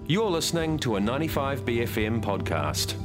You're listening to a 95BFM podcast.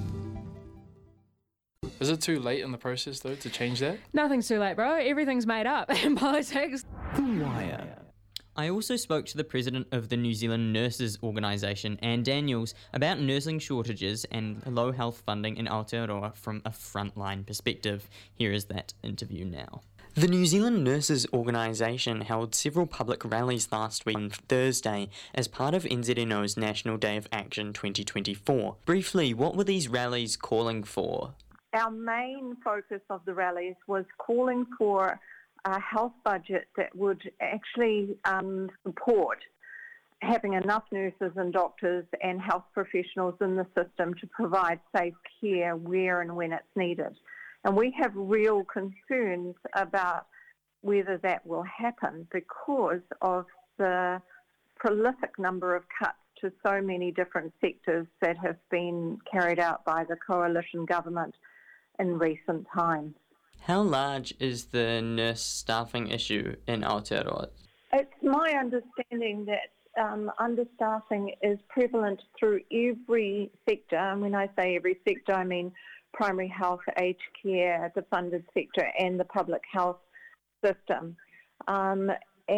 Is it too late in the process, though, to change that? Nothing's too late, bro. Everything's made up in politics. The Wire. I also spoke to the president of the New Zealand Nurses Organisation, Anne Daniels, about nursing shortages and low health funding in Aotearoa from a frontline perspective. Here is that interview now. The New Zealand Nurses Organisation held several public rallies last week on Thursday as part of NZNO's National Day of Action 2024. Briefly, what were these rallies calling for? Our main focus of the rallies was calling for a health budget that would actually support having enough nurses and doctors and health professionals in the system to provide safe care where and when it's needed. And we have real concerns about whether that will happen because of the prolific number of cuts to so many different sectors that have been carried out by the coalition government in recent times. How large is the nurse staffing issue in Aotearoa? It's my understanding that understaffing is prevalent through every sector. And when I say every sector, I mean primary health, aged care, the funded sector and the public health system. And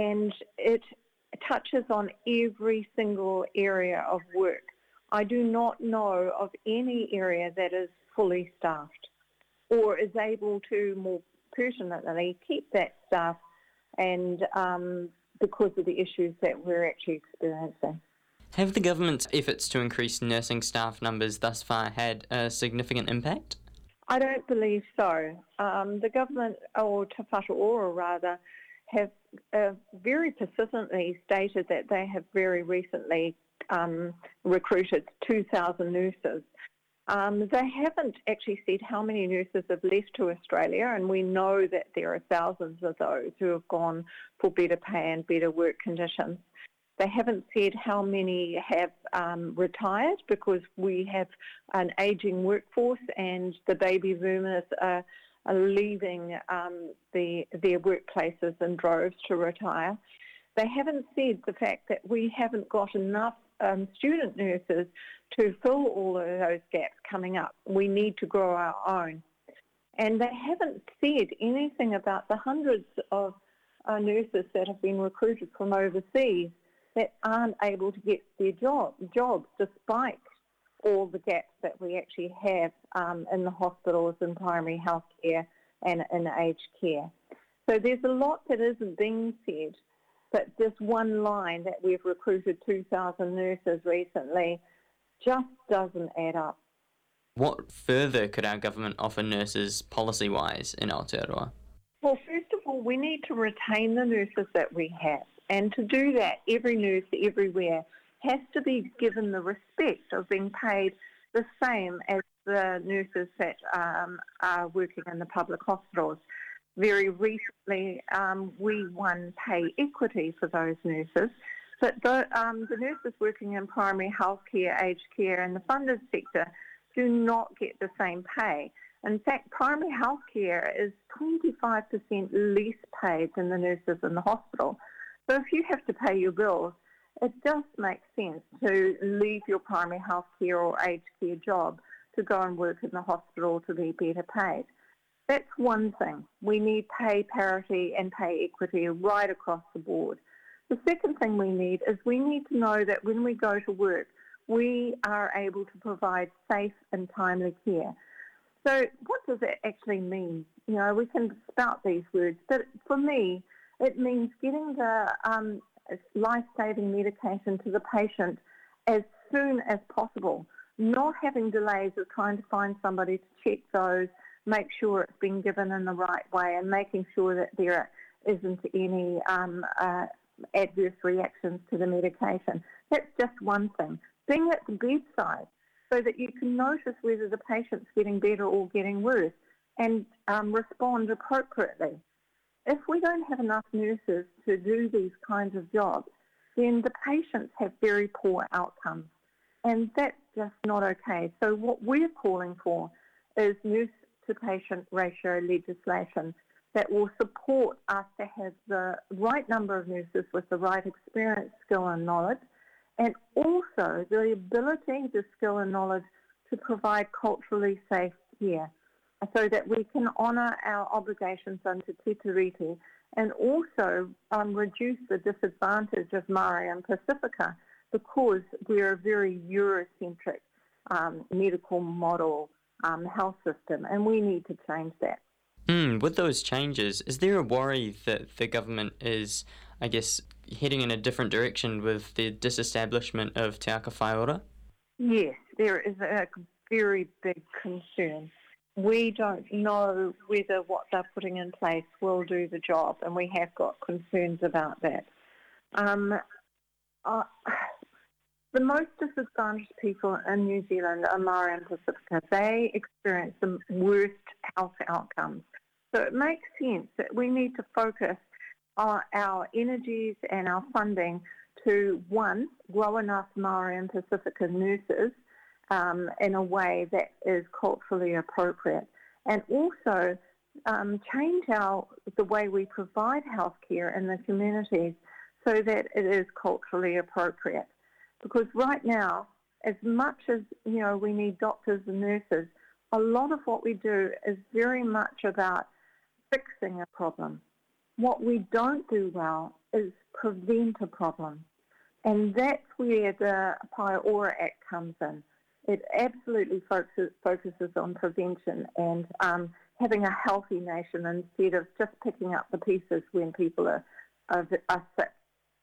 it touches on every single area of work. I do not know of any area that is fully staffed or is able to more pertinently keep that staff and because of the issues that we're actually experiencing. Have the government's efforts to increase nursing staff numbers thus far had a significant impact? I don't believe so. The government, or Te Whatu Ora rather, have very persistently stated that they have very recently recruited 2,000 nurses. They haven't actually said how many nurses have left to Australia, and we know that there are thousands of those who have gone for better pay and better work conditions. They haven't said how many have retired because we have an ageing workforce and the baby boomers are leaving their workplaces in droves to retire. They haven't said the fact that we haven't got enough student nurses to fill all of those gaps coming up. We need to grow our own. And they haven't said anything about the hundreds of nurses that have been recruited from overseas that aren't able to get their jobs despite all the gaps that we actually have in the hospitals and primary health care and in aged care. So there's a lot that isn't being said, but this one line that we've recruited 2,000 nurses recently just doesn't add up. What further could our government offer nurses policy-wise in Aotearoa? Well, first of all, we need to retain the nurses that we have. And to do that, every nurse everywhere has to be given the respect of being paid the same as the nurses that are working in the public hospitals. Very recently, we won pay equity for those nurses, but the nurses working in primary health care, aged care and the funded sector do not get the same pay. In fact, primary health care is 25% less paid than the nurses in the hospital. So if you have to pay your bills, it just makes sense to leave your primary health care or aged care job to go and work in the hospital to be better paid. That's one thing. We need pay parity and pay equity right across the board. The second thing we need is we need to know that when we go to work, we are able to provide safe and timely care. So what does that actually mean? You know, we can spout these words, but for me, it means getting the life-saving medication to the patient as soon as possible, not having delays of trying to find somebody to check those, make sure it's being given in the right way and making sure that there isn't any adverse reactions to the medication. That's just one thing. Being at the bedside so that you can notice whether the patient's getting better or getting worse and respond appropriately. If we don't have enough nurses to do these kinds of jobs, then the patients have very poor outcomes. And that's just not okay. So what we're calling for is nurse-to-patient ratio legislation that will support us to have the right number of nurses with the right experience, skill and knowledge, and also the ability, the skill and knowledge to provide culturally safe care so that we can honour our obligations under Te Tiriti and also reduce the disadvantage of Māori and Pacifica because we're a very Eurocentric medical model health system, and we need to change that. With those changes, is there a worry that the government is, I guess, heading in a different direction with the disestablishment of Te Aka Whaiora? Yes, there is a very big concern. We don't know whether what they're putting in place will do the job, and we have got concerns about that. The most disadvantaged people in New Zealand are Māori and Pacifica. They experience the worst health outcomes. So it makes sense that we need to focus on our energies and our funding to, one, grow enough Māori and Pacifica nurses in a way that is culturally appropriate, and also change the way we provide healthcare in the communities so that it is culturally appropriate. Because right now, as much as we need doctors and nurses, a lot of what we do is very much about fixing a problem. What we don't do well is prevent a problem, and that's where the Whaiora Act comes in. It absolutely focuses on prevention and having a healthy nation instead of just picking up the pieces when people are sick.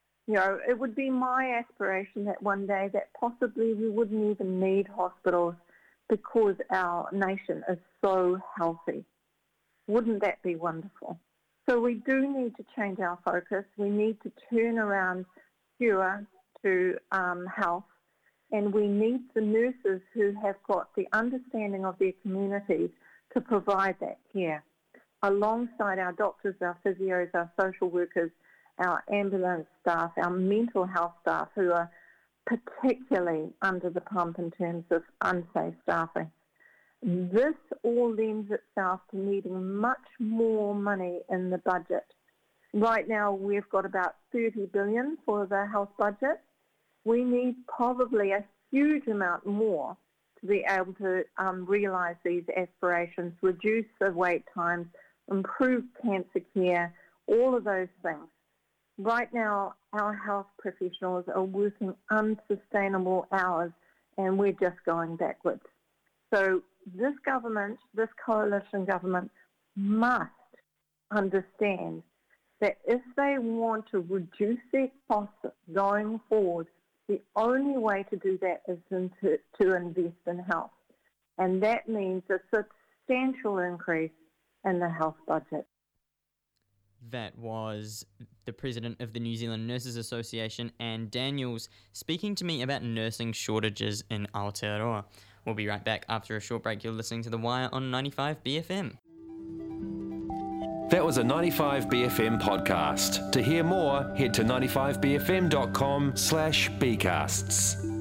It would be my aspiration that one day that possibly we wouldn't even need hospitals because our nation is so healthy. Wouldn't that be wonderful? So we do need to change our focus. We need to turn around cure to health, and we need the nurses who have got the understanding of their communities to provide that care, alongside our doctors, our physios, our social workers, our ambulance staff, our mental health staff, who are particularly under the pump in terms of unsafe staffing. This all lends itself to needing much more money in the budget. Right now we've got about $30 billion for the health budget. We need probably a huge amount more to be able to realise these aspirations, reduce the wait times, improve cancer care, all of those things. Right now, our health professionals are working unsustainable hours, and we're just going backwards. So this government, this coalition government, must understand that if they want to reduce their costs going forward, the only way to do that is to invest in health. And that means a substantial increase in the health budget. That was the president of the New Zealand Nurses Association, Anne Daniels, speaking to me about nursing shortages in Aotearoa. We'll be right back after a short break. You're listening to The Wire on 95 BFM. That was a 95BFM podcast. To hear more, head to 95bfm.com/bcasts.